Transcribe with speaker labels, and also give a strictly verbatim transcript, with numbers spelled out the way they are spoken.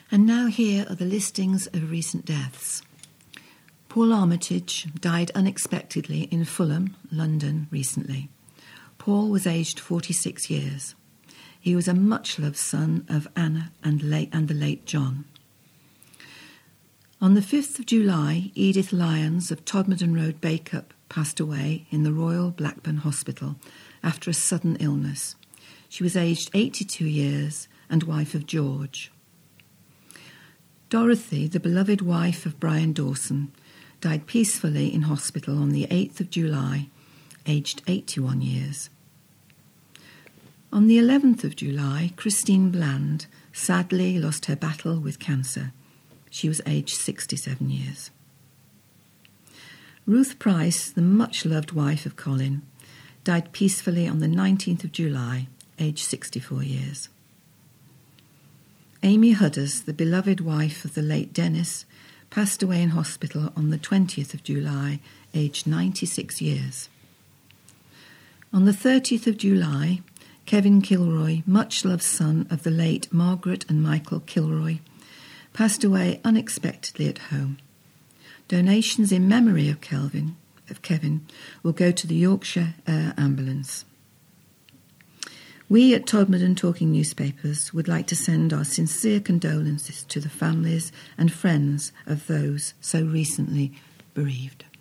Speaker 1: And now here are the listings of recent deaths. Paul Armitage died unexpectedly in Fulham, London, recently. Paul was aged forty-six years. He was a much-loved son of Anna and, late, and the late John. On the fifth of July, Edith Lyons of Todmorden Road, Bacup, passed away in the Royal Blackburn Hospital after a sudden illness. She was aged eighty-two years and wife of George. Dorothy, the beloved wife of Brian Dawson, died peacefully in hospital on the eighth of July, aged eighty-one years. On the eleventh of July, Christine Bland sadly lost her battle with cancer. She was aged sixty-seven years. Ruth Price, the much-loved wife of Colin, died peacefully on the nineteenth of July, aged sixty-four years. Amy Hudders, the beloved wife of the late Dennis, passed away in hospital on the twentieth of July, aged ninety-six years. On the thirtieth of July, Kevin Kilroy, much-loved son of the late Margaret and Michael Kilroy, passed away unexpectedly at home. Donations in memory of Kelvin, of Kevin will go to the Yorkshire Air Ambulance. We at Todmorden Talking Newspapers would like to send our sincere condolences to the families and friends of those so recently bereaved.